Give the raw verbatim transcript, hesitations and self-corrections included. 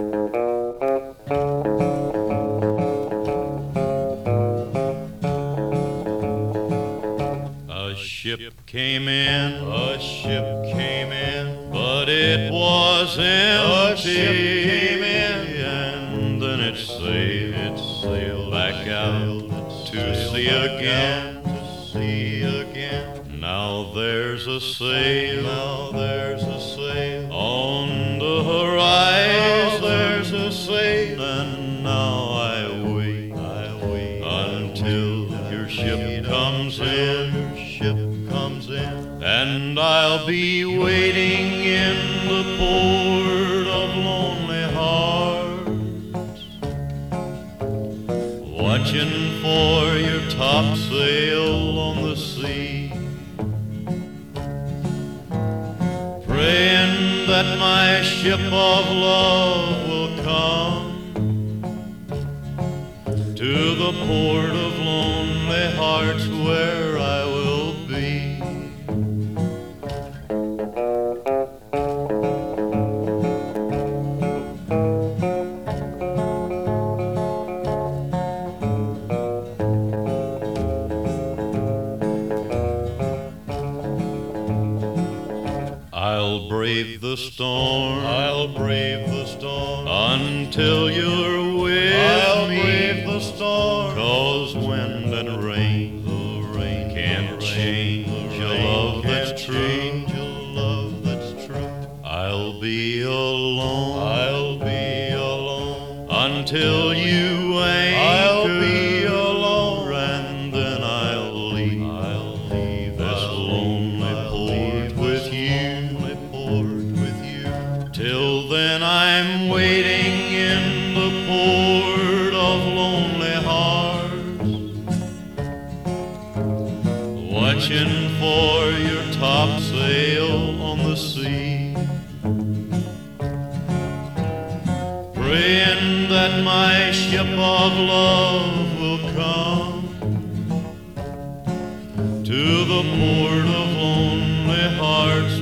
A ship came in, a ship came in, but it was empty. A ship came in, and then it sailed, it sailed back out to sea again, to sea again. Now there's a sail, now there's a sail on the horizon. There's a sail, and now I wait, I wait until your ship comes in. Ship comes in, and I'll be waiting in the port of Lonely Hearts, watching for your topsail on the sea, praying that my ship of love will come to the port of Lonely Hearts, where I will be. I'll brave the storm, I'll brave the storm until you're with I'll me. I'll brave the storm, 'cause wind and rain, the rain can't change a love that's true. Change a love that's true. I'll be alone, I'll be alone until you anchor. I'll be alone, and then I'll leave, I'll leave this lonely port with you. Till then I'm waiting in the port of Lonely Hearts, watching for your topsail on the sea, praying that my ship of love will come to the port of Lonely Hearts,